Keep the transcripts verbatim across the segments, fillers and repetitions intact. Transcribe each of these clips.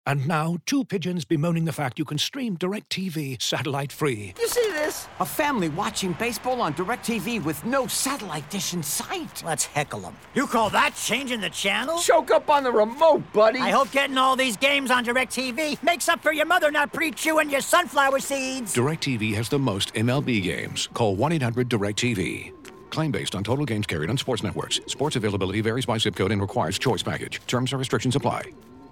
And now, two pigeons bemoaning the fact you can stream DirecTV satellite-free. You see this? A family watching baseball on DirecTV with no satellite dish in sight. Let's heckle them. You call that changing the channel? Choke up on the remote, buddy. I hope getting all these games on DirecTV makes up for your mother not pre-chewing your sunflower seeds. DirecTV has the most M L B games. Call one eight hundred DirecTV. Claim based on total games carried on sports networks. Sports availability varies by zip code and requires choice package. Terms and restrictions apply.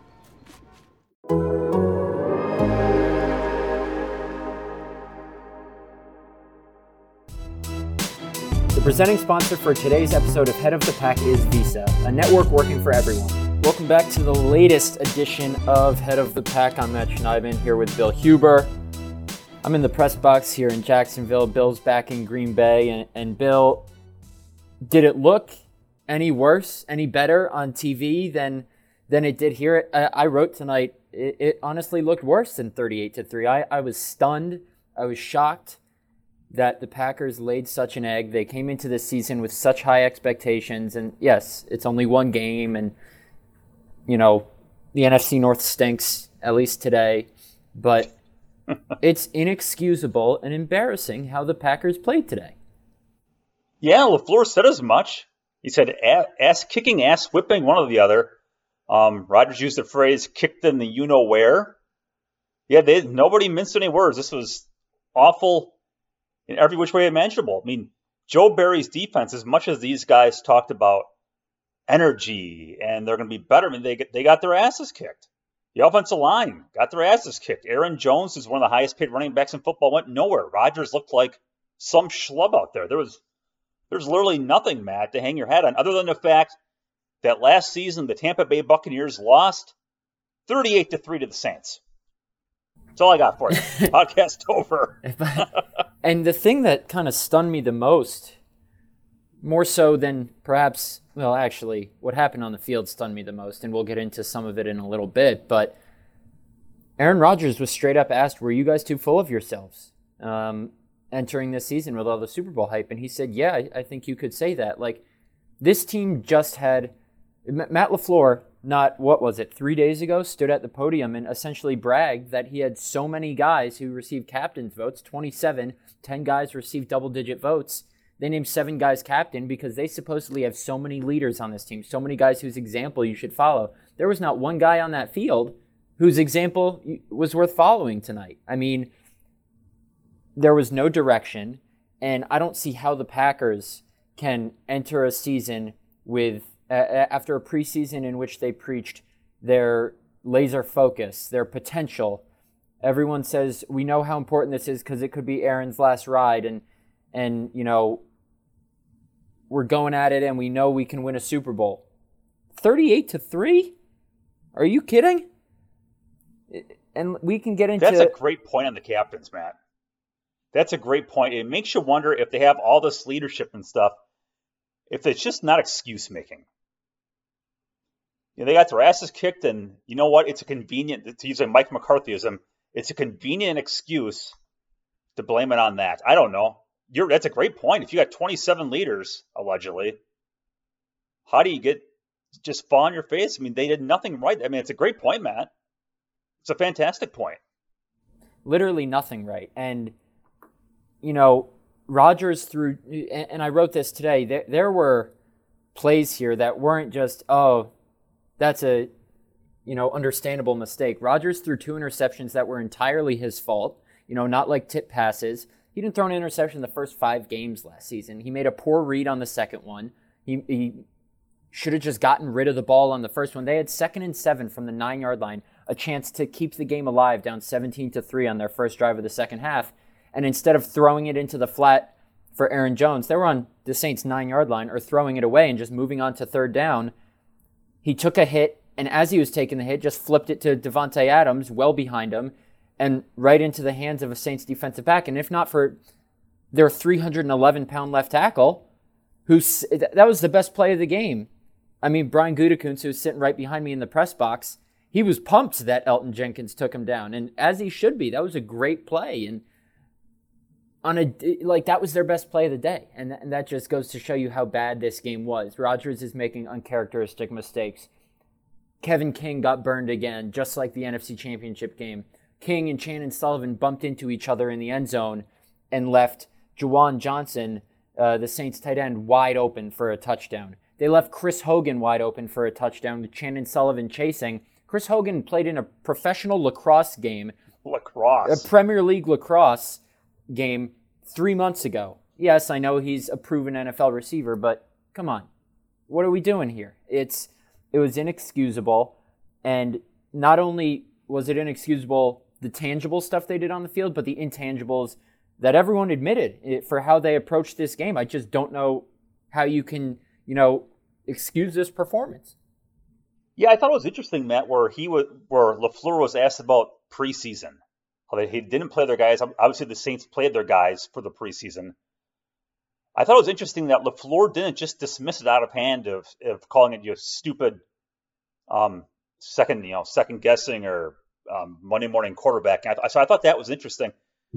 The presenting sponsor for today's episode of Head of the Pack is Visa, a network working for everyone. Welcome back to the latest edition of Head of the Pack. I'm Matt Schneidman here with Bill Huber. I'm in the press box here in Jacksonville. Bill's back in Green Bay. And, and Bill, did it look any worse, any better on T V than than it did here? I, I wrote tonight, it, it honestly looked worse than thirty-eight to three. I, I was stunned. I was shocked that the Packers laid such an egg. They came into this season with such high expectations. And yes, it's only one game. And, you know, the N F C North stinks, at least today. But it's inexcusable and embarrassing how the Packers played today. Yeah, LaFleur said as much. He said ass kicking, ass whipping, one or the other. Um, Rodgers used the phrase kicked in the you-know-where. Yeah, they, nobody minced any words. This was awful in every which way imaginable. I mean, Joe Barry's defense, as much as these guys talked about energy and they're going to be better, I mean, they, they got their asses kicked. The offensive line got their asses kicked. Aaron Jones, who's one of the highest paid running backs in football, went nowhere. Rodgers looked like some schlub out there. There was There's literally nothing, Matt, to hang your hat on, other than the fact that last season the Tampa Bay Buccaneers lost thirty-eight to three to the Saints. That's all I got for you. Podcast over. And the thing that kind of stunned me the most, more so than perhaps, well, actually, what happened on the field stunned me the most, and we'll get into some of it in a little bit, but Aaron Rodgers was straight up asked, were you guys too full of yourselves um, entering this season with all the Super Bowl hype? And he said, yeah, I, I think you could say that. Like, this team just had, Matt LaFleur, not, what was it, three days ago, stood at the podium and essentially bragged that he had so many guys who received captain's votes, twenty-seven, ten guys received double-digit votes. They named seven guys captain because they supposedly have so many leaders on this team, so many guys whose example you should follow. There was not one guy on that field whose example was worth following tonight. I mean, there was no direction, and I don't see how the Packers can enter a season with, uh, after a preseason in which they preached their laser focus, their potential. Everyone says, we know how important this is because it could be Aaron's last ride, and, and you know, we're going at it, and we know we can win a Super Bowl. thirty-eight to three? Are you kidding? And we can get into... That's a great point on the captains, Matt. That's a great point. It makes you wonder if they have all this leadership and stuff, if it's just not excuse making. You know, they got their asses kicked, and you know what? It's a convenient, to use a Mike McCarthyism, it's a convenient excuse to blame it on that. I don't know. You're, that's a great point. If you got twenty-seven leaders, allegedly, how do you get just fall on your face? I mean, they did nothing right. I mean, it's a great point, Matt. It's a fantastic point. Literally nothing right. And, you know, Rodgers threw, and I wrote this today, there, there were plays here that weren't just, oh, that's a, you know, understandable mistake. Rodgers threw two interceptions that were entirely his fault, you know, not like tip passes. He didn't throw an interception the first five games last season. He made a poor read on the second one. He, he should have just gotten rid of the ball on the first one. They had second and seven from the nine-yard line, a chance to keep the game alive, down seventeen to three on their first drive of the second half. And instead of throwing it into the flat for Aaron Jones, they were on the Saints' nine-yard line, or throwing it away and just moving on to third down. He took a hit, and as he was taking the hit, just flipped it to Devontae Adams, well behind him, and right into the hands of a Saints defensive back. And if not for their three hundred eleven pound left tackle, who's that was the best play of the game. I mean, Brian Gutekunst, who's sitting right behind me in the press box, he was pumped that Elgton Jenkins took him down, and as he should be. That was a great play, and on a like that was their best play of the day, and, and that just goes to show you how bad this game was. Rodgers is making uncharacteristic mistakes. Kevin King got burned again, just like the N F C Championship game. King and Shannon Sullivan bumped into each other in the end zone and left Juwan Johnson, uh, the Saints tight end, wide open for a touchdown. They left Chris Hogan wide open for a touchdown with Shannon Sullivan chasing. Chris Hogan played in a professional lacrosse game. Lacrosse. A Premier League lacrosse game three months ago. Yes, I know he's a proven N F L receiver, but come on. What are we doing here? It's It was inexcusable, and not only was it inexcusable the tangible stuff they did on the field, but the intangibles that everyone admitted for how they approached this game. I just don't know how you can, you know, excuse this performance. Yeah, I thought it was interesting, Matt, where he was, where LaFleur was asked about preseason. How they he didn't play their guys. Obviously, the Saints played their guys for the preseason. I thought it was interesting that LaFleur didn't just dismiss it out of hand of, of calling it, you know, stupid, um, second, you know, second guessing or um, Monday morning quarterback. I th- so I thought that was interesting.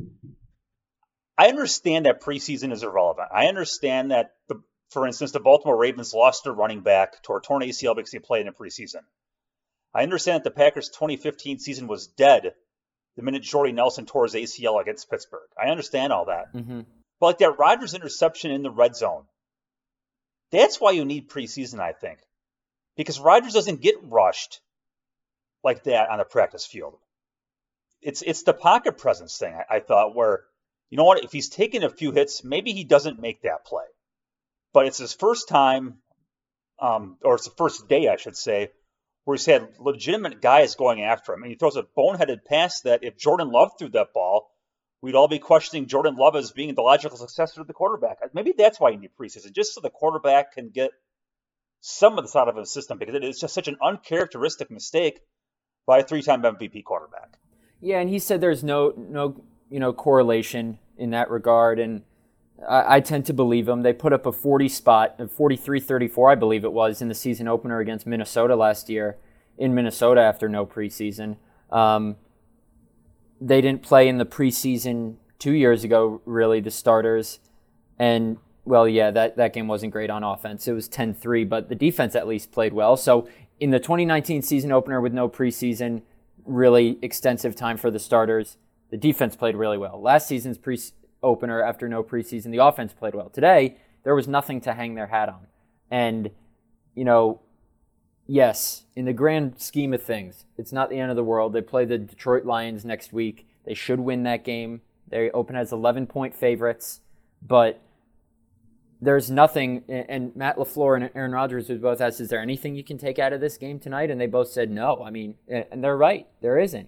I understand that preseason is irrelevant. I understand that, the, for instance, the Baltimore Ravens lost their running back to a torn A C L because he played in preseason. I understand that the Packers' twenty fifteen season was dead the minute Jordy Nelson tore his A C L against Pittsburgh. I understand all that. Mm-hmm. But like that Rodgers interception in the red zone, that's why you need preseason, I think. Because Rodgers doesn't get rushed like that on a practice field. It's it's the pocket presence thing, I, I thought, where, you know what, if he's taken a few hits, maybe he doesn't make that play. But it's his first time, um, or it's the first day, I should say, where he's had legitimate guys going after him. And he throws a boneheaded pass that if Jordan Love threw that ball, we'd all be questioning Jordan Love as being the logical successor to the quarterback. Maybe that's why you need preseason, just so the quarterback can get some of this out of his system, because it is just such an uncharacteristic mistake by a three-time M V P quarterback. Yeah, and he said there's no no you know correlation in that regard, and I, I tend to believe him. They put up a forty spot, a forty-three thirty-four, I believe it was, in the season opener against Minnesota last year in Minnesota after no preseason. Um, they didn't play in the preseason two years ago, really, the starters, and well, yeah, that, that game wasn't great on offense. It was ten three, but the defense at least played well. So in the twenty nineteen season opener with no preseason, really extensive time for the starters, the defense played really well. Last season's pre opener after no preseason, the offense played well. Today, there was nothing to hang their hat on. And, you know, yes, in the grand scheme of things, it's not the end of the world. They play the Detroit Lions next week. They should win that game. They open as eleven-point favorites, but there's nothing, and Matt LaFleur and Aaron Rodgers was both asked, is there anything you can take out of this game tonight? And they both said no. I mean, and they're right. There isn't.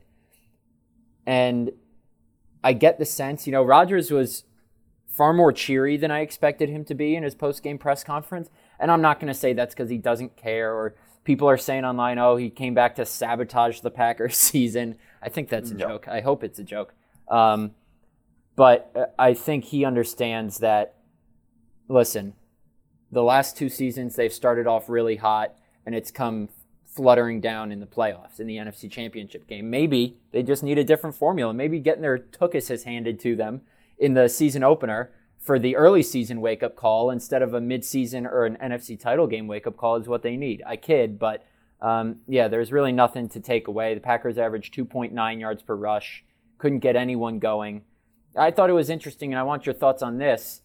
And I get the sense, you know, Rodgers was far more cheery than I expected him to be in his post-game press conference. And I'm not going to say that's because he doesn't care, or people are saying online, oh, he came back to sabotage the Packers season. I think that's a no. joke. I hope it's a joke. Um, but I think he understands that, listen, the last two seasons, they've started off really hot, and it's come fluttering down in the playoffs, in the N F C Championship game. Maybe they just need a different formula. Maybe getting their tuchus handed to them in the season opener for the early season wake-up call instead of a mid-season or an N F C title game wake-up call is what they need. I kid, but um, yeah, there's really nothing to take away. The Packers averaged two point nine yards per rush, couldn't get anyone going. I thought it was interesting, and I want your thoughts on this.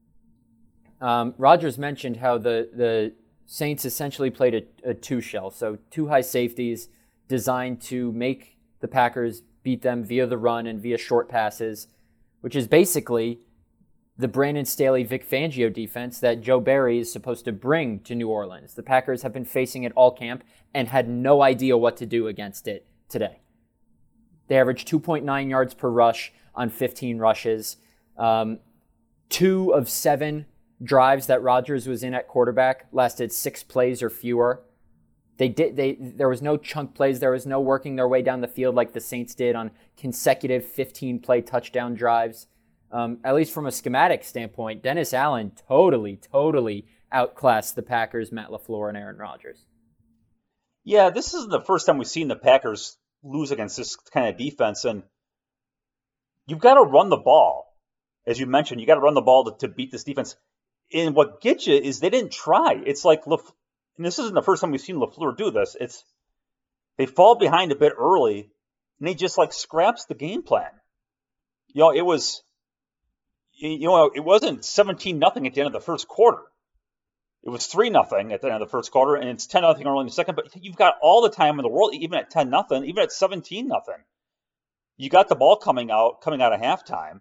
Um, Rodgers mentioned how the, the Saints essentially played a, a two-shell, so two high safeties designed to make the Packers beat them via the run and via short passes, which is basically the Brandon Staley, Vic Fangio defense that Joe Barry is supposed to bring to New Orleans. The Packers have been facing it all camp and had no idea what to do against it today. They averaged two point nine yards per rush on fifteen rushes. Um, two of seven drives that Rodgers was in at quarterback lasted six plays or fewer. They did. They there was no chunk plays. There was no working their way down the field like the Saints did on consecutive fifteen-play touchdown drives. Um, at least from a schematic standpoint, Dennis Allen totally, totally outclassed the Packers, Matt LaFleur, and Aaron Rodgers. Yeah, this isn't the first time we've seen the Packers lose against this kind of defense, and you've got to run the ball. As you mentioned, you got to run the ball to, to beat this defense. And what gets you is they didn't try. It's like, Laf- and this isn't the first time we've seen LaFleur do this. It's they fall behind a bit early, and he just like scraps the game plan. You know, it was, you know, it wasn't seventeen nothing at the end of the first quarter. It was three nothing at the end of the first quarter, and it's ten nothing early in the second. But you've got all the time in the world, even at ten nothing, even at seventeen nothing. You got the ball coming out, coming out of halftime.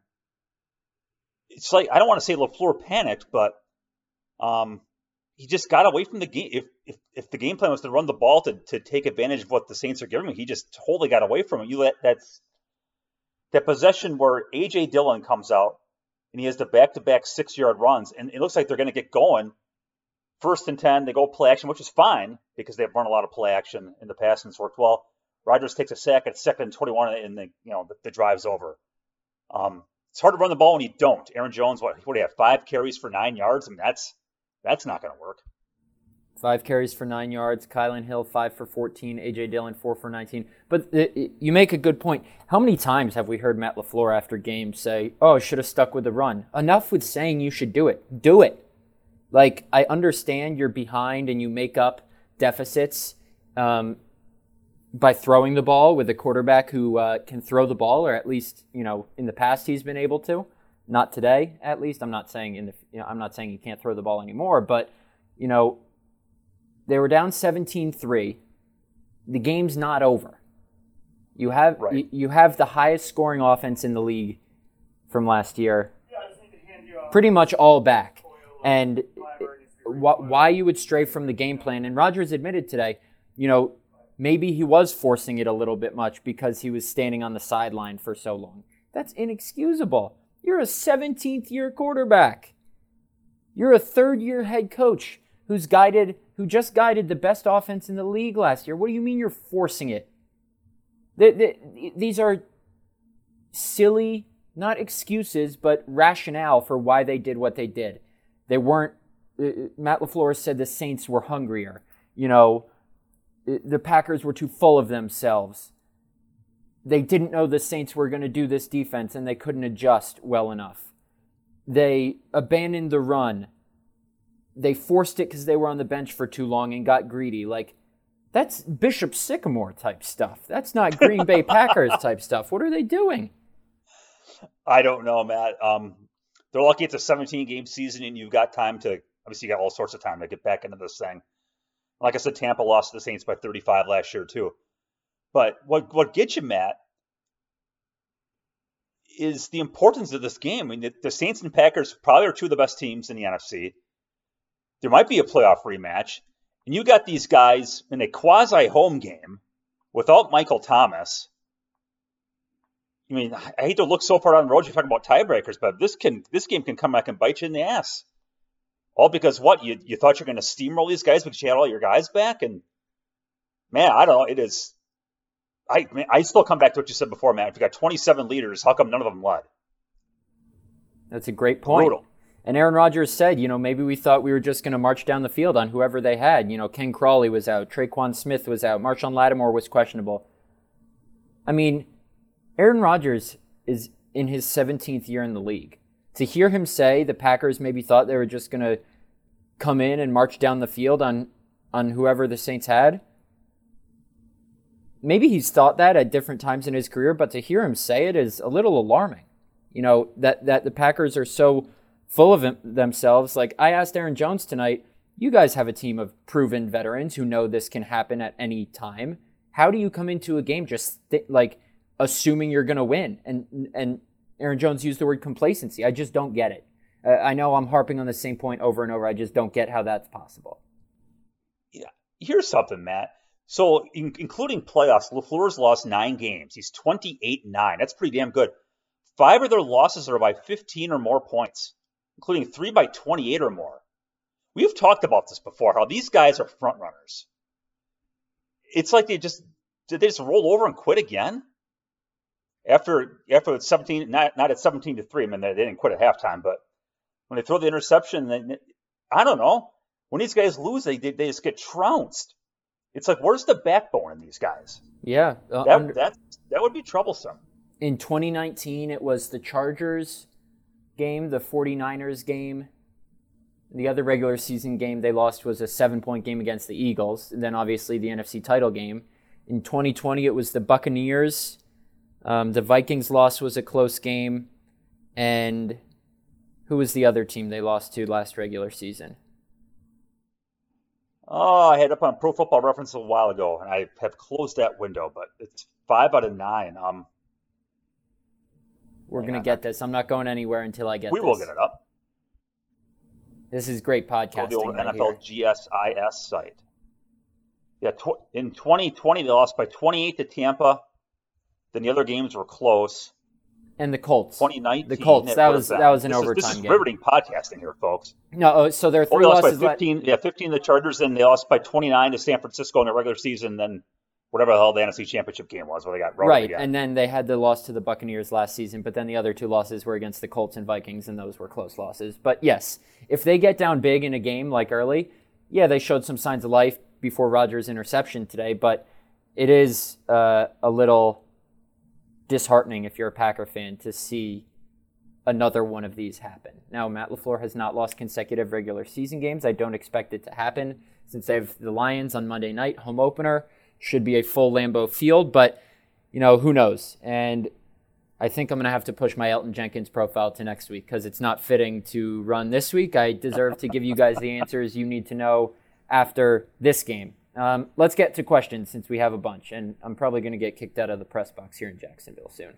It's like, I don't want to say LaFleur panicked, but um, he just got away from the game. If, if if the game plan was to run the ball to, to take advantage of what the Saints are giving him, he just totally got away from it. You let that's that possession where A J Dillon comes out and he has the back-to-back six-yard runs, and it looks like they're going to get going. First and ten, they go play action, which is fine because they've run a lot of play action in the past and it's worked well. Rodgers takes a sack at second and twenty-one, and the you know the, the drive's over. Um, it's hard to run the ball when you don't. Aaron Jones, what what do you have? Five carries for nine yards. I mean, that's that's not going to work. Five carries for nine yards. Kylan Hill five for fourteen. A J Dillon four for nineteen. But it, it, you make a good point. How many times have we heard Matt LaFleur after games say, "Oh, should have stuck with the run"? Enough with saying you should do it. Do it. Like, I understand you're behind and you make up deficits um, by throwing the ball with a quarterback who uh, can throw the ball, or at least, you know, in the past he's been able to. Not today, at least. I'm not saying in the, you know, I'm not saying he can't throw the ball anymore, but, you know, they were down seventeen three. The game's not over. You have right. you, you have the highest scoring offense in the league from last year, pretty much all back. And wh- why you would stray from the game plan. And Rodgers admitted today, you know, maybe he was forcing it a little bit much because he was standing on the sideline for so long. That's inexcusable. You're a seventeenth-year quarterback. You're a third-year head coach who's guided, who just guided the best offense in the league last year. What do you mean you're forcing it? The, the, these are silly, not excuses, but rationale for why they did what they did. They weren't, uh, Matt LaFleur said the Saints were hungrier. You know, the Packers were too full of themselves. They didn't know the Saints were going to do this defense and they couldn't adjust well enough. They abandoned the run. They forced it because they were on the bench for too long and got greedy. Like, that's Bishop Sycamore type stuff. That's not Green Bay Packers type stuff. What are they doing? I don't know, Matt. Um, they're lucky it's a seventeen-game season and you've got time to, obviously you got all sorts of time to get back into this thing. Like I said, Tampa lost to the Saints by thirty-five last year too. But what what gets you, Matt, is the importance of this game. I mean, the, the Saints and Packers probably are two of the best teams in the N F C. There might be a playoff rematch. And you got these guys in a quasi-home game without Michael Thomas. I mean, I hate to look so far down the road. You're talking about tiebreakers, but this can this game can come back and bite you in the ass. All because what? You you thought you were going to steamroll these guys because you had all your guys back? And, man, I don't know. It is – I man, I still come back to what you said before, man. If you got twenty-seven leaders, how come none of them led? That's a great point. Brutal. And Aaron Rodgers said, you know, maybe we thought we were just going to march down the field on whoever they had. You know, Ken Crawley was out. Traquan Smith was out. Marshawn Lattimore was questionable. I mean, Aaron Rodgers is in his seventeenth year in the league. To hear him say the Packers maybe thought they were just going to come in and march down the field on, on whoever the Saints had, maybe he's thought that at different times in his career, but to hear him say it is a little alarming. You know, that, that the Packers are so full of them, themselves. Like, I asked Aaron Jones tonight, you guys have a team of proven veterans who know this can happen at any time. How do you come into a game just th- like assuming you're going to win? And and Aaron Jones used the word complacency. I just don't get it. Uh, I know I'm harping on the same point over and over. I just don't get how that's possible. Yeah, here's something, Matt. So, in, including playoffs, LaFleur's lost nine games. He's twenty-eight and nine. That's pretty damn good. Five of their losses are by fifteen or more points, including three by twenty-eight or more. We've talked about this before, how these guys are front runners. It's like they just did they just roll over and quit again? After after seventeen, not not at seventeen to three. I mean, they didn't quit at halftime, but when they throw the interception, then I don't know. When these guys lose, they they just get trounced. It's like, where's the backbone in these guys? Yeah, uh, that under, that that would be troublesome. In twenty nineteen, it was the Chargers game, the 49ers game. The other regular season game they lost was a seven-point game against the Eagles. And then obviously the N F C title game. In twenty twenty, it was the Buccaneers. Um, the Vikings loss was a close game. And who was the other team they lost to last regular season? Oh, I had up on Pro Football Reference a while ago, and I have closed that window, but it's five out of nine. Um, We're going to get this. I'm not going anywhere until I get we this. We will get it up. This is great podcasting. The old right N F L here. G S I S site. Yeah, tw- in twenty twenty, they lost by twenty-eight to Tampa. Then the other games were close. And the Colts. twenty nineteen. The Colts. That was that was an this overtime is, this is game. riveting podcasting here, folks. No, oh, so there are Oh, three they lost losses. by fifteen. Like, yeah, fifteen to the Chargers, and they lost by twenty-nine to San Francisco in the regular season. Then whatever the hell the N F C Championship game was, where they got rolled right, again. and then they had the loss to the Buccaneers last season, but then the other two losses were against the Colts and Vikings, and those were close losses. But yes, if they get down big in a game like early, yeah, they showed some signs of life before Rodgers' interception today, but it is uh, a little disheartening if you're a Packer fan to see another one of these happen. Now, Matt LaFleur has not lost consecutive regular season games. I don't expect it to happen since they have the Lions on Monday night, home opener. Should be a full Lambeau Field, but, you know, who knows? And I think I'm going to have to push my Elton Jenkins profile to next week because it's not fitting to run this week. I deserve to give you guys the answers you need to know after this game. Um, let's get to questions since we have a bunch, and I'm probably going to get kicked out of the press box here in Jacksonville soon.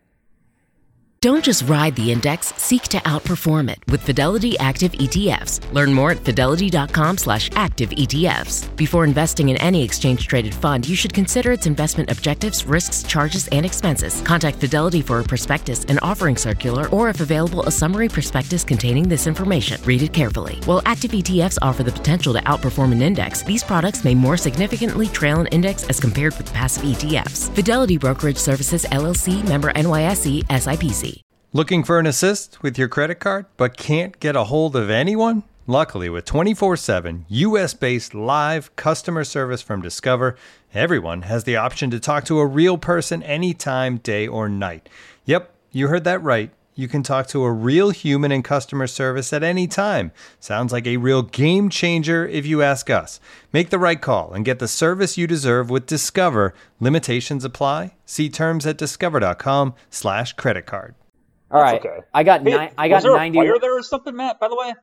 Don't just ride the index, seek to outperform it with Fidelity Active E T Fs. Learn more at fidelity.com slash active ETFs. Before investing in any exchange-traded fund, you should consider its investment objectives, risks, charges, and expenses. Contact Fidelity for a prospectus, an offering circular, or if available, a summary prospectus containing this information. Read it carefully. While active E T Fs offer the potential to outperform an index, these products may more significantly trail an index as compared with passive E T Fs. Fidelity Brokerage Services, L L C, member N Y S E, S I P C. Looking for an assist with your credit card, but can't get a hold of anyone? Luckily, with twenty-four seven U S-based live customer service from Discover, everyone has the option to talk to a real person anytime, day or night. Yep, you heard that right. You can talk to a real human in customer service at any time. Sounds like a real game changer if you ask us. Make the right call and get the service you deserve with Discover. Limitations apply. See terms at discover.com slash credit card. All right, okay. I got Hey, ni- I got was there ninety. a fire there or something, Matt? By the way,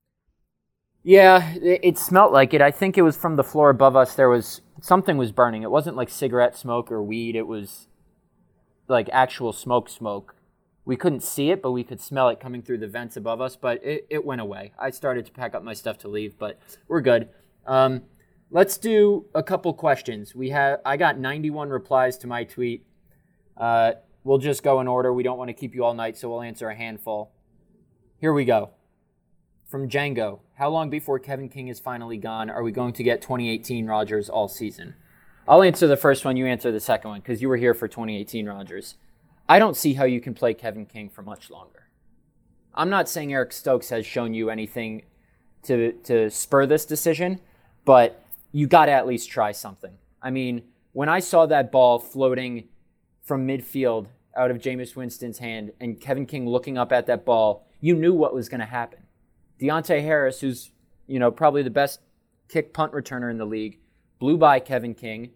Yeah, it, it smelled like it. I think it was from the floor above us. There was something was burning. It wasn't like cigarette smoke or weed. It was like actual smoke smoke. We couldn't see it, but we could smell it coming through the vents above us. But it, it went away. I started to pack up my stuff to leave, but we're good. Um, let's do a couple questions. We have I got ninety-one replies to my tweet. Uh, We'll just go in order. We don't want to keep you all night, so we'll answer a handful. Here we go. From Django. How long before Kevin King is finally gone are we going to get twenty eighteen Rodgers all season? I'll answer the first one. You answer the second one because you were here for twenty eighteen Rodgers. I don't see how you can play Kevin King for much longer. I'm not saying Eric Stokes has shown you anything to, to spur this decision, but you got to at least try something. I mean, when I saw that ball floating from midfield out of Jameis Winston's hand and Kevin King looking up at that ball, you knew what was going to happen. Deontay Harris, who's, you know, probably the best kick punt returner in the league, blew by Kevin King,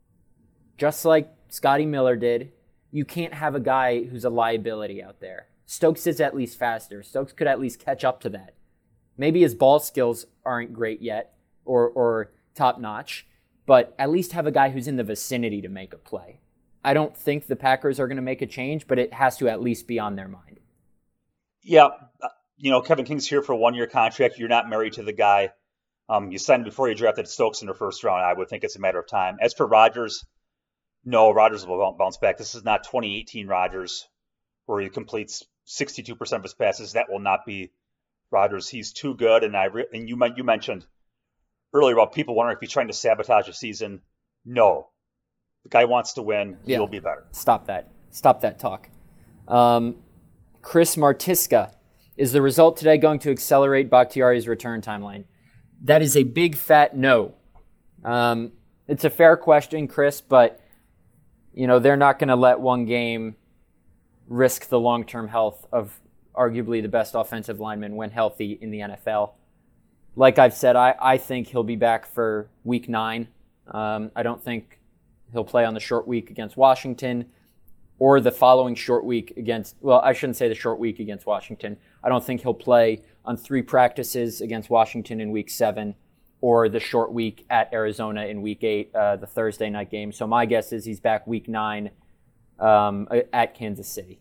just like Scotty Miller did. You can't have a guy who's a liability out there. Stokes is at least faster. Stokes could at least catch up to that. Maybe his ball skills aren't great yet or, or top-notch, but at least have a guy who's in the vicinity to make a play. I don't think the Packers are going to make a change, but it has to at least be on their mind. Yeah, you know, Kevin King's here for a one-year contract. You're not married to the guy. Um, you signed before you drafted Stokes in the first round. I would think it's a matter of time. As for Rodgers, no, Rodgers will bounce back. This is not twenty eighteen Rodgers where he completes sixty-two percent of his passes. That will not be Rodgers. He's too good. And I re- and you you mentioned earlier about people wondering if he's trying to sabotage a season. No. The guy wants to win. Yeah. He'll be better. Stop that. Stop that talk. Um, Chris Martiska, is the result today going to accelerate Bakhtiari's return timeline? That is a big fat no. Um, it's a fair question, Chris, but you know they're not going to let one game risk the long-term health of arguably the best offensive lineman when healthy in the N F L. Like I've said, I, I think he'll be back for week nine. Um, I don't think he'll play on the short week against Washington or the following short week against, well, I shouldn't say the short week against Washington. I don't think he'll play on three practices against Washington in week seven or the short week at Arizona in week eight, uh, the Thursday night game. So my guess is he's back week nine um, at Kansas City.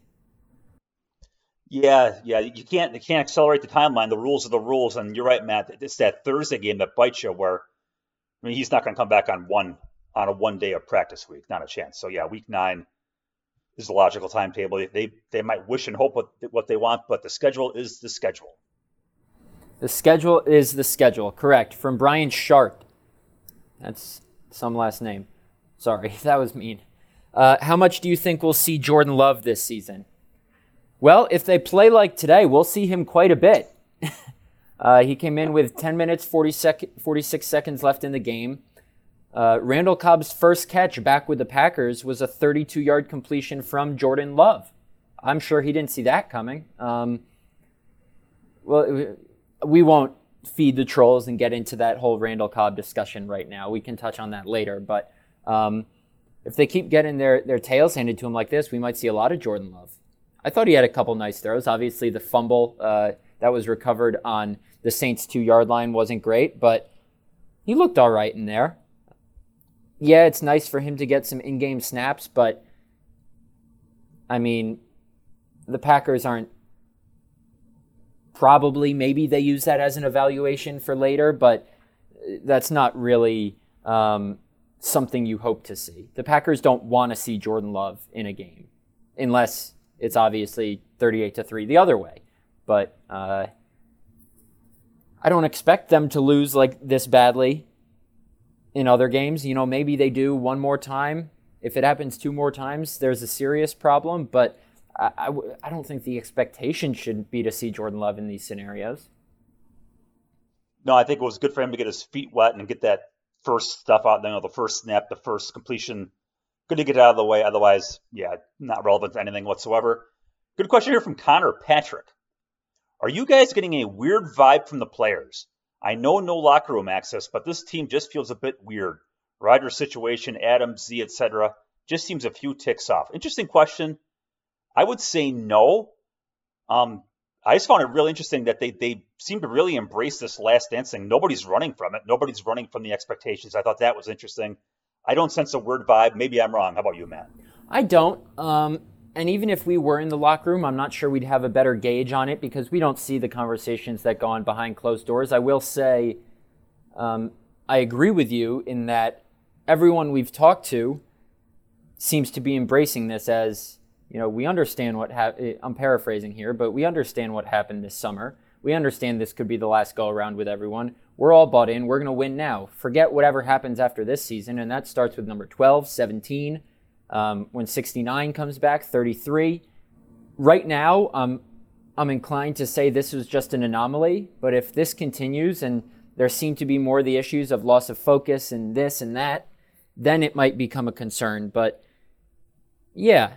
Yeah, yeah, you can't you can't accelerate the timeline. The rules are the rules, and you're right, Matt. It's that Thursday game that bites you. Where I mean, he's not going to come back on one on a one day of practice week, not a chance. So yeah, week nine is the logical timetable. They they, they might wish and hope what what they want, but the schedule is the schedule. The schedule is the schedule, correct? From Brian Sharp. That's some last name. Sorry, that was mean. Uh, how much do you think we'll see Jordan Love this season? Well, if they play like today, we'll see him quite a bit. uh, he came in with ten minutes, forty sec- forty-six seconds left in the game. Uh, Randall Cobb's first catch back with the Packers was a thirty-two-yard completion from Jordan Love. I'm sure he didn't see that coming. Um, well, we won't feed the trolls and get into that whole Randall Cobb discussion right now. We can touch on that later. But um, if they keep getting their, their tails handed to him like this, we might see a lot of Jordan Love. I thought he had a couple nice throws. Obviously, the fumble uh, that was recovered on the Saints' two-yard line wasn't great, but he looked all right in there. Yeah, it's nice for him to get some in-game snaps, but, I mean, the Packers aren't probably, maybe they use that as an evaluation for later, but that's not really um, something you hope to see. The Packers don't want to see Jordan Love in a game, unless it's obviously thirty-eight to three the other way. But uh, I don't expect them to lose like this badly in other games. You know, maybe they do one more time. If it happens two more times, there's a serious problem. But I, I, I don't think the expectation should be to see Jordan Love in these scenarios. No, I think it was good for him to get his feet wet and get that first stuff out, you know, the first snap, the first completion. Good to get it out of the way. Otherwise, yeah, not relevant to anything whatsoever. Good question here from Connor Patrick. Are you guys getting a weird vibe from the players? I know no locker room access, but this team just feels a bit weird. Rodgers situation, Adams, Z, et cetera, just seems a few ticks off. Interesting question. I would say no. Um, I just found it really interesting that they they seem to really embrace this last dance thing. Nobody's running from it. Nobody's running from the expectations. I thought that was interesting. I don't sense a weird vibe. Maybe I'm wrong. How about you, Matt? I don't. Um, and even if we were in the locker room, I'm not sure we'd have a better gauge on it because we don't see the conversations that go on behind closed doors. I will say um, I agree with you in that everyone we've talked to seems to be embracing this as, you know, we understand what happened. I'm paraphrasing here, but we understand what happened this summer. We understand this could be the last go around with everyone. We're all bought in. We're going to win now. Forget whatever happens after this season, and that starts with number twelve, seventeen, um, when sixty-nine comes back, thirty-three. Right now, um, I'm inclined to say this was just an anomaly, but if this continues and there seem to be more of the issues of loss of focus and this and that, then it might become a concern. But yeah,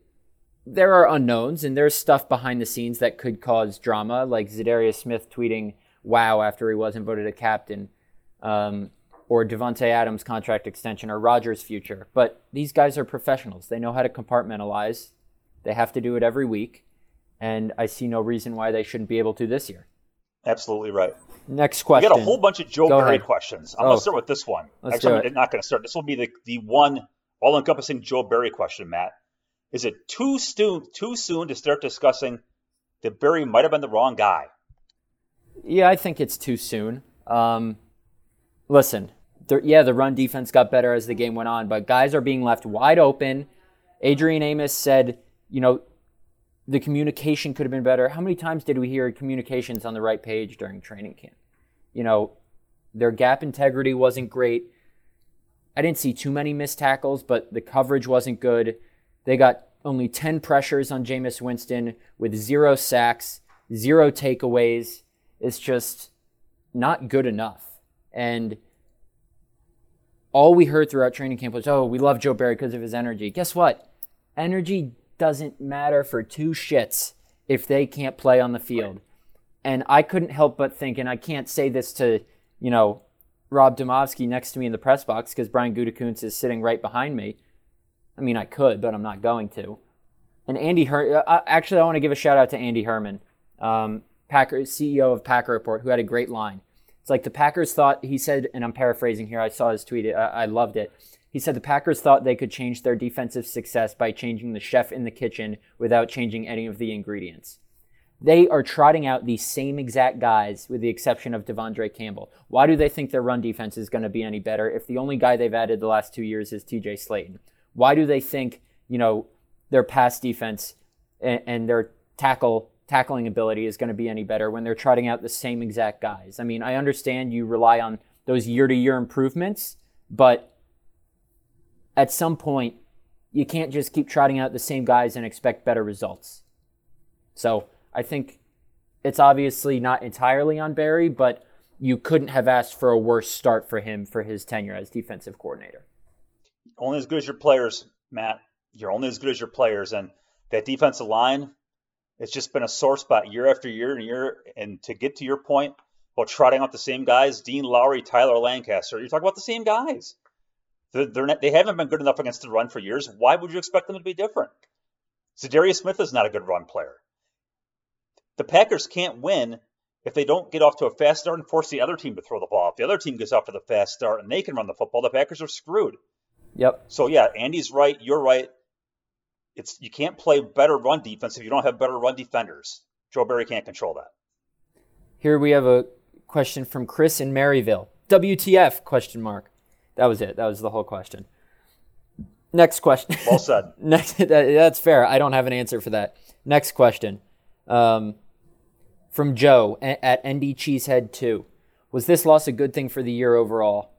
there are unknowns, and there's stuff behind the scenes that could cause drama, like Za'Darius Smith tweeting, wow, after he wasn't voted a captain, um, or Devontae Adams' contract extension, or Rodgers' future. But these guys are professionals. They know how to compartmentalize. They have to do it every week, and I see no reason why they shouldn't be able to this year. Absolutely right. Next question. We got a whole bunch of Joe Go Barry ahead. questions. I'm Oh. going to start with this one. Let's Actually, do I'm it. not going to start. This will be the, the one all-encompassing Joe Barry question, Matt. Is it too soon, too soon to start discussing that Barry might have been the wrong guy? Yeah, I think it's too soon. Um, listen, there, yeah, the run defense got better as the game went on, but guys are being left wide open. Adrian Amos said, you know, the communication could have been better. How many times did we hear communications on the right page during training camp? You know, their gap integrity wasn't great. I didn't see too many missed tackles, but the coverage wasn't good. They got only ten pressures on Jameis Winston with zero sacks, zero takeaways. It's just not good enough. And all we heard throughout training camp was, oh, we love Joe Barry because of his energy. Guess what? Energy doesn't matter for two shits if they can't play on the field. And I couldn't help but think, and I can't say this to, you know, Rob Domofsky next to me in the press box because Brian Gutekunst is sitting right behind me. I mean, I could, but I'm not going to. And Andy Her- uh, actually, I want to give a shout out to Andy Herman, um, Packer C E O of Packer Report, who had a great line. It's like the Packers thought, he said, and I'm paraphrasing here, I saw his tweet, I, I loved it. He said the Packers thought they could change their defensive success by changing the chef in the kitchen without changing any of the ingredients. They are trotting out the same exact guys with the exception of Devondre Campbell. Why do they think their run defense is going to be any better if the only guy they've added the last two years is T J Slayton? Why do they think, you know, their pass defense and, and their tackle tackling ability is going to be any better when they're trotting out the same exact guys? I mean, I understand you rely on those year-to-year improvements, but at some point, you can't just keep trotting out the same guys and expect better results. So I think it's obviously not entirely on Barry, but you couldn't have asked for a worse start for him for his tenure as defensive coordinator. Only as good as your players, Matt. You're only as good as your players. And that defensive line, it's just been a sore spot year after year and year. And to get to your point about trotting out the same guys, Dean Lowry, Tyler Lancaster, you're talking about the same guys. They're, they're not, they haven't been good enough against the run for years. Why would you expect them to be different? Za'Darius Smith is not a good run player. The Packers can't win if they don't get off to a fast start and force the other team to throw the ball. If the other team gets off to the fast start and they can run the football, the Packers are screwed. Yep. So, yeah, Andy's right. You're right. It's you can't play better run defense if you don't have better run defenders. Joe Barry can't control that. Here we have a question from Chris in Maryville. W T F, question mark. That was it. That was the whole question. Next question. Well said. Next, that, that's fair. I don't have an answer for that. Next question. Um, from Joe at N D Cheesehead two. Was this loss a good thing for the year overall?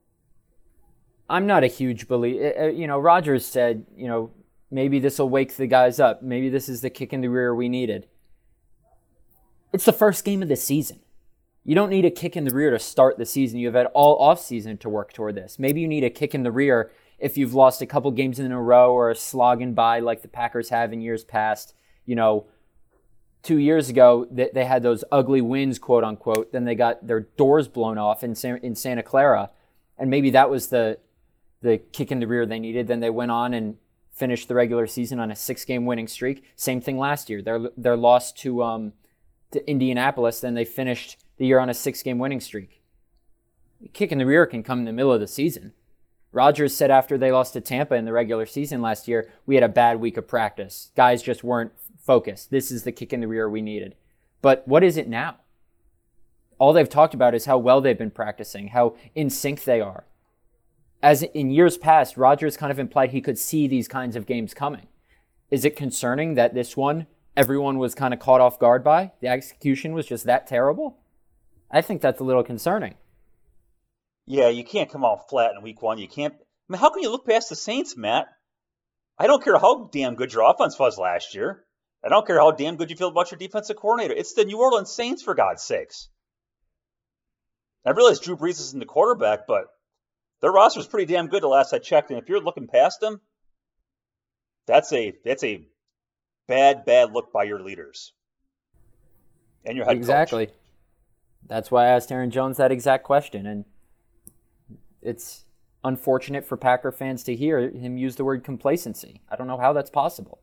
I'm not a huge believer. You know, Rodgers said, you know, maybe this will wake the guys up. Maybe this is the kick in the rear we needed. It's the first game of the season. You don't need a kick in the rear to start the season. You've had all offseason to work toward this. Maybe you need a kick in the rear if you've lost a couple games in a row or a slogging by like the Packers have in years past. You know, two years ago, they had those ugly wins, quote unquote. Then they got their doors blown off in in Santa Clara. And maybe that was the the kick in the rear they needed. Then they went on and finished the regular season on a six-game winning streak. Same thing last year. Their their loss to um to Indianapolis, then they finished the year on a six-game winning streak. The kick in the rear can come in the middle of the season. Rodgers said after they lost to Tampa in the regular season last year, we had a bad week of practice. Guys just weren't focused. This is the kick in the rear we needed. But what is it now? All they've talked about is how well they've been practicing, how in sync they are. As in years past, Rodgers kind of implied he could see these kinds of games coming. Is it concerning that this one, everyone was kind of caught off guard by? The execution was just that terrible? I think that's a little concerning. Yeah, you can't come out flat in week one. You can't. I mean, how can you look past the Saints, Matt? I don't care how damn good your offense was last year. I don't care how damn good you feel about your defensive coordinator. It's the New Orleans Saints, for God's sakes. I realize Drew Brees isn't the quarterback, but their roster is pretty damn good the last I checked. And if you're looking past them, that's a that's a bad, bad look by your leaders and your head exactly. coach. That's why I asked Aaron Jones that exact question. And it's unfortunate for Packer fans to hear him use the word complacency. I don't know how that's possible.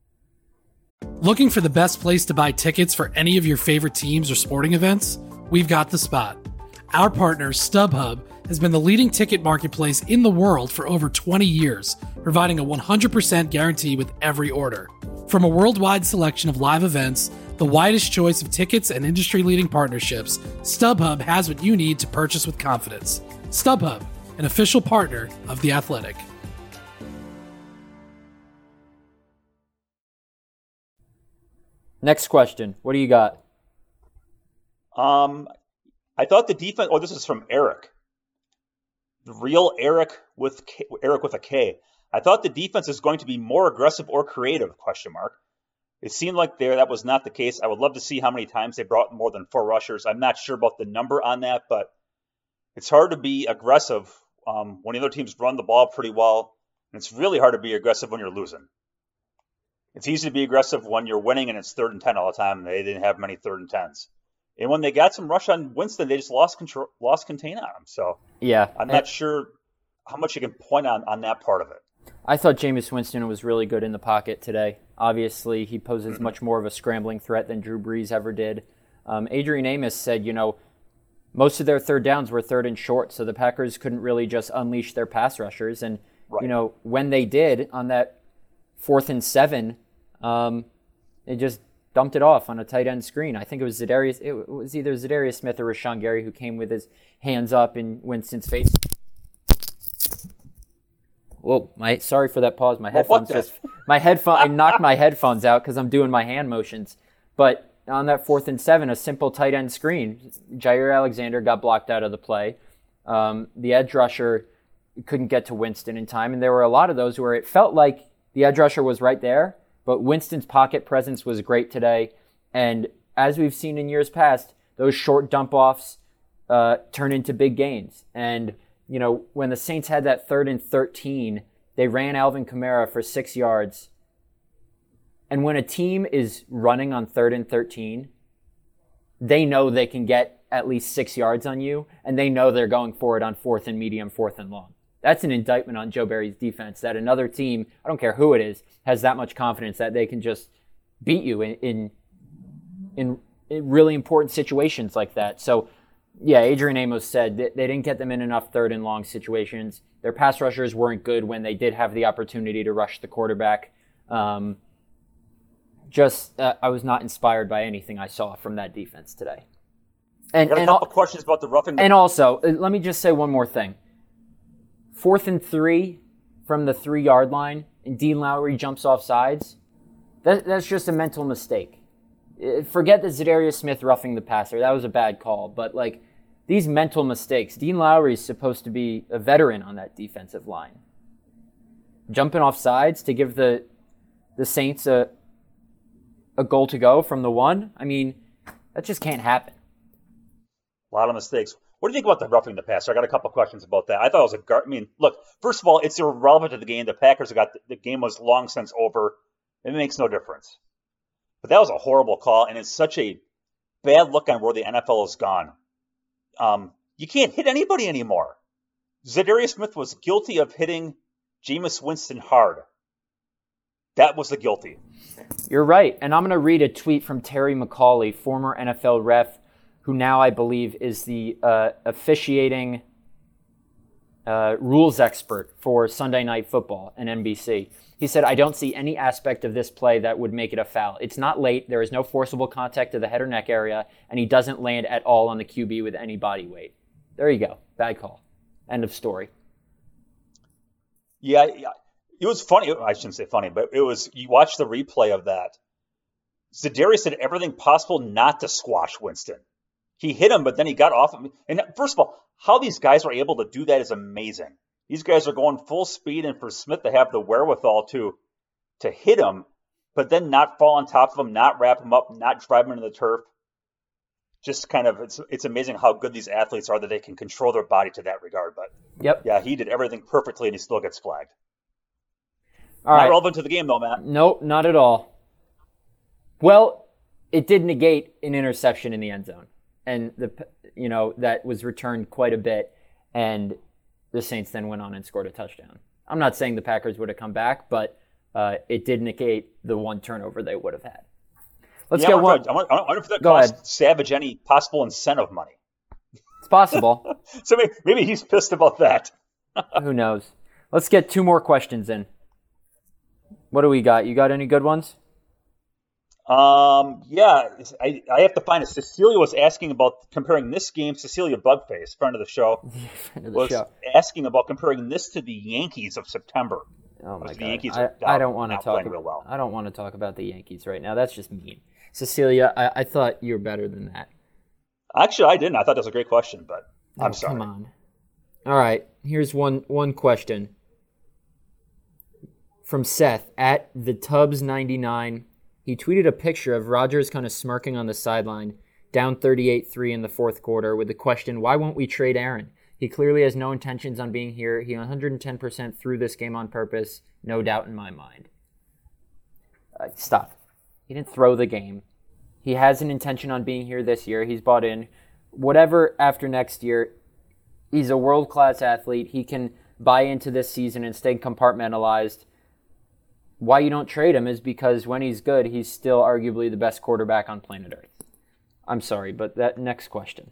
Looking for the best place to buy tickets for any of your favorite teams or sporting events? We've got the spot. Our partner, StubHub, has been the leading ticket marketplace in the world for over twenty years, providing a one hundred percent guarantee with every order. From a worldwide selection of live events, the widest choice of tickets and industry-leading partnerships, StubHub has what you need to purchase with confidence. StubHub, an official partner of The Athletic. Next question. What do you got? Um, I thought the defense. Oh, this is from Eric. The real Eric with K, Eric with a K. I thought the defense is going to be more aggressive or creative? Question mark. It seemed like there that was not the case. I would love to see how many times they brought more than four rushers. I'm not sure about the number on that, but it's hard to be aggressive um, when the other teams run the ball pretty well, and it's really hard to be aggressive when you're losing. It's easy to be aggressive when you're winning and it's third and ten all the time, and they didn't have many third and tens. And when they got some rush on Winston, they just lost control, lost contain on him. So yeah, I'm not sure how much you can point on, on that part of it. I thought Jameis Winston was really good in the pocket today. Obviously, he poses mm-hmm. much more of a scrambling threat than Drew Brees ever did. Um, Adrian Amos said, you know, most of their third downs were third and short, so the Packers couldn't really just unleash their pass rushers. And, right. you know, when they did on that fourth and seven, um, they just dumped it off on a tight end screen. I think it was Za'Darius, it was either Za'Darius Smith or Rashawn Gary who came with his hands up in Winston's face. Whoa, my sorry for that pause. My headphones just my headphone I knocked my headphones out because I'm doing my hand motions. But on that fourth and seven, a simple tight end screen, Jair Alexander got blocked out of the play. Um, the edge rusher couldn't get to Winston in time, and there were a lot of those where it felt like the edge rusher was right there, but Winston's pocket presence was great today. And as we've seen in years past, those short dump offs uh, turn into big gains. And you know, when the Saints had that third and thirteen, they ran Alvin Kamara for six yards. And when a team is running on third and thirteen, they know they can get at least six yards on you, and they know they're going for it on fourth and medium, fourth and long. That's an indictment on Joe Barry's defense, that another team, I don't care who it is, has that much confidence that they can just beat you in in, in, in really important situations like that. So, yeah, Adrian Amos said that they didn't get them in enough third and long situations. Their pass rushers weren't good when they did have the opportunity to rush the quarterback. Um, just, uh, I was not inspired by anything I saw from that defense today. And, I got a and couple al- questions about the roughing. The- and also, uh, let me just say one more thing. Fourth and three from the three-yard line, and Dean Lowry jumps off sides. That, that's just a mental mistake. Forget the Za'Darius Smith roughing the passer. That was a bad call. But, like, these mental mistakes. Dean Lowry is supposed to be a veteran on that defensive line. Jumping off sides to give the the Saints a a goal to go from the one. I mean, that just can't happen. A lot of mistakes. What do you think about the roughing the passer? I got a couple questions about that. I thought it was a gar- I mean, look, first of all, it's irrelevant to the game. The Packers have got the, the game was long since over. It makes no difference. But that was a horrible call, and it's such a bad look on where the N F L has gone. Um, you can't hit anybody anymore. Za'Darius Smith was guilty of hitting Jameis Winston hard. That was the guilty. You're right. And I'm going to read a tweet from Terry McCauley, former N F L ref, who now I believe is the uh, officiating uh, rules expert for Sunday Night Football and N B C. He said, I don't see any aspect of this play that would make it a foul. It's not late. There is no forcible contact to the head or neck area, and he doesn't land at all on the Q B with any body weight. There you go. Bad call. End of story. Yeah, yeah. It was funny. I shouldn't say funny, but it was, you watch the replay of that. Za'Darius did everything possible not to squash Winston. He hit him, but then he got off him. And first of all, how these guys are able to do that is amazing. These guys are going full speed, and for Smith to have the wherewithal to to hit him, but then not fall on top of him, not wrap him up, not drive him into the turf. Just kind of, it's it's amazing how good these athletes are that they can control their body to that regard. But yep, yeah, he did everything perfectly, and he still gets flagged. All not right. relevant to the game, though, Matt. Nope, not at all. Well, it did negate an interception in the end zone, and the you know that was returned quite a bit, and the Saints then went on and scored a touchdown. I'm not saying the Packers would have come back, but uh, it did negate the one turnover they would have had. Let's yeah, get I one. I wonder, I wonder if that Go cost ahead. Savage any possible incentive money. It's possible. So maybe, maybe he's pissed about that. Who knows? Let's get two more questions in. What do we got? You got any good ones? Um, yeah, I, I have to find it. Cecilia was asking about comparing this game. Cecilia Bugface, friend of the show, Friend of the was show. asking about comparing this to the Yankees of September. Oh my the god! Yankees I, are I don't want to not talk. playing real well. I don't want to talk about the Yankees right now. That's just mean. Cecilia, I, I thought you were better than that. Actually, I didn't. I thought that was a great question, but I'm Oh, sorry. Come on. All right. Here's one one question from Seth at the Tubbs ninety-nine. He tweeted a picture of Rodgers kind of smirking on the sideline, down thirty-eight three in the fourth quarter, with the question, why won't we trade Aaron? He clearly has no intentions on being here. He one hundred ten percent threw this game on purpose. No doubt in my mind. Uh, stop. He didn't throw the game. He He has an intention on being here this year. He's bought in. Whatever after next year, he's a world-class athlete. He can buy into this season and stay compartmentalized. Why you don't trade him is because when he's good, he's still arguably the best quarterback on planet Earth. I'm sorry, but that next question.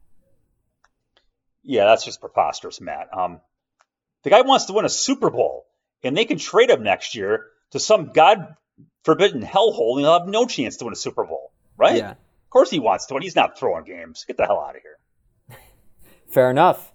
Yeah, that's just preposterous, Matt. Um, the guy wants to win a Super Bowl, and they can trade him next year to some God-forbidden hellhole, and he'll have no chance to win a Super Bowl, right? Yeah. Of course he wants to win. He's not throwing games. Get the hell out of here. Fair enough.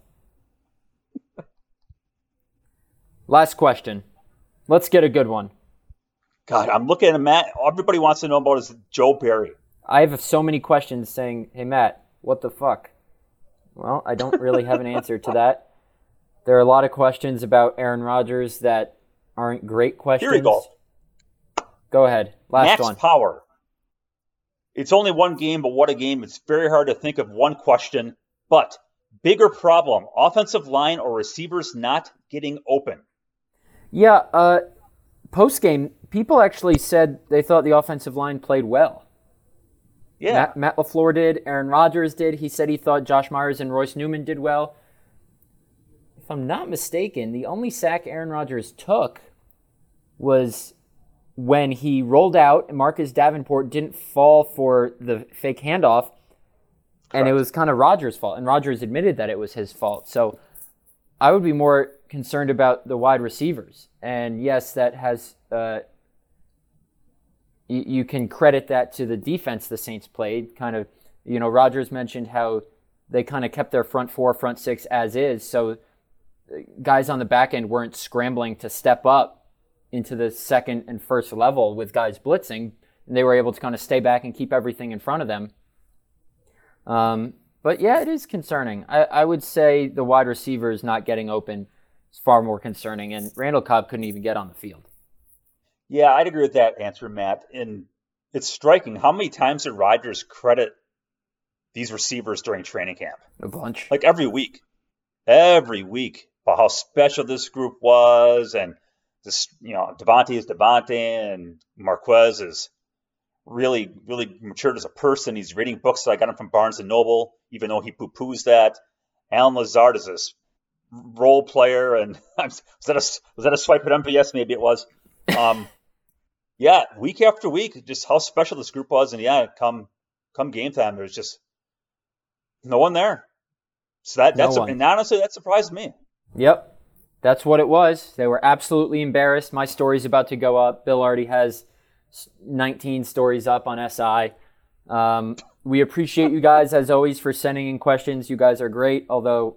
Last question. Let's get a good one. God, I'm looking at Matt. Everybody wants to know about is Joe Barry. I have so many questions saying, hey, Matt, what the fuck? Well, I don't really have an answer to that. There are a lot of questions about Aaron Rodgers that aren't great questions. Here we go. Go ahead. Last Max one. Power. It's only one game, but what a game. It's very hard to think of one question. But bigger problem, offensive line or receivers not getting open. Yeah, uh, post-game, people actually said they thought the offensive line played well. Yeah. Matt, Matt LaFleur did. Aaron Rodgers did. He said he thought Josh Myers and Royce Newman did well. If I'm not mistaken, the only sack Aaron Rodgers took was when he rolled out and Marcus Davenport didn't fall for the fake handoff, and it was kind of Rodgers' fault. And Rodgers admitted that it was his fault. So I would be more concerned about the wide receivers. And yes, that has uh, you, you can credit that to the defense the Saints played. Kind of, you know, Rodgers mentioned how they kind of kept their front four, front six as is. So guys on the back end weren't scrambling to step up into the second and first level with guys blitzing. And they were able to kind of stay back and keep everything in front of them. Um, but yeah, it is concerning. I, I would say the wide receivers not getting open is far more concerning, and Randall Cobb couldn't even get on the field. Yeah, I'd agree with that answer, Matt. And it's striking. How many times did Rodgers credit these receivers during training camp? A bunch. Like every week. Every week. About how special this group was, and this, you know, Devontae is Devontae, and Marquez is really, really matured as a person. He's reading books that I got him from Barnes and Noble, even though he poo-poos that. Allen Lazard is this role player, and was that a was that a swipe at M V S? Maybe it was. Um, yeah, week after week, just how special this group was, and yeah, come come game time, there's just no one there. So that that's no a, and honestly, that surprised me. Yep, that's what it was. They were absolutely embarrassed. My story's about to go up. Bill already has nineteen stories up on S I. Um, we appreciate you guys, as always, for sending in questions. You guys are great, although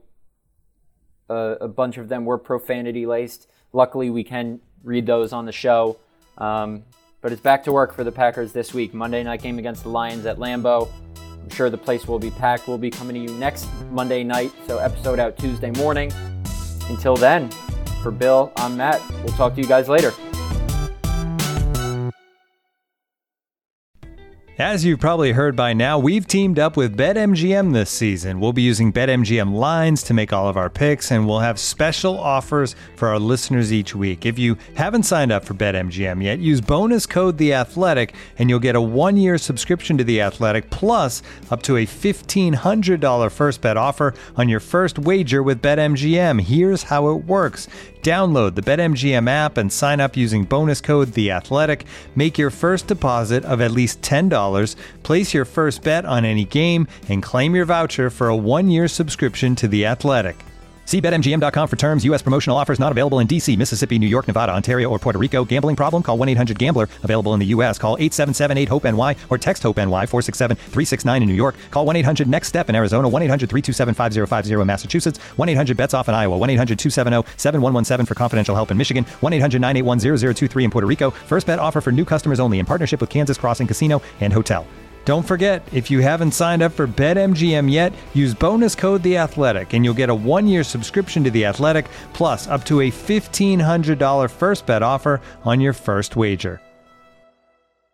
uh, a bunch of them were profanity-laced. Luckily, we can read those on the show. Um, but it's back to work for the Packers this week. Monday night game against the Lions at Lambeau. I'm sure the place will be packed. We'll be coming to you next Monday night, so episode out Tuesday morning. Until then, for Bill, I'm Matt. We'll talk to you guys later. As you've probably heard by now, we've teamed up with BetMGM this season. We'll be using BetMGM lines to make all of our picks, and we'll have special offers for our listeners each week. If you haven't signed up for BetMGM yet, use bonus code The Athletic, and you'll get a one-year subscription to The Athletic, plus up to a fifteen hundred dollars first bet offer on your first wager with BetMGM. Here's how it works. Download the BetMGM app and sign up using bonus code The Athletic. Make your first deposit of at least ten dollars, place your first bet on any game, and claim your voucher for a one-year subscription to The Athletic. See Bet M G M dot com for terms. U S promotional offers not available in D C, Mississippi, New York, Nevada, Ontario, or Puerto Rico. Gambling problem? Call one eight hundred gambler. Available in the U S. Call eight seven seven eight hope N Y or text HOPE-N Y four six seven three six nine in New York. Call one eight hundred next step in Arizona. one eight hundred three two seven five zero five zero in Massachusetts. one eight hundred bets off in Iowa. one eight hundred two seven zero seven one one seven for confidential help in Michigan. one eight hundred nine eight one zero zero two three in Puerto Rico. First bet offer for new customers only in partnership with Kansas Crossing Casino and Hotel. Don't forget, if you haven't signed up for BetMGM yet, use bonus code The Athletic, and you'll get a one-year subscription to The Athletic, plus up to a fifteen hundred dollars first bet offer on your first wager.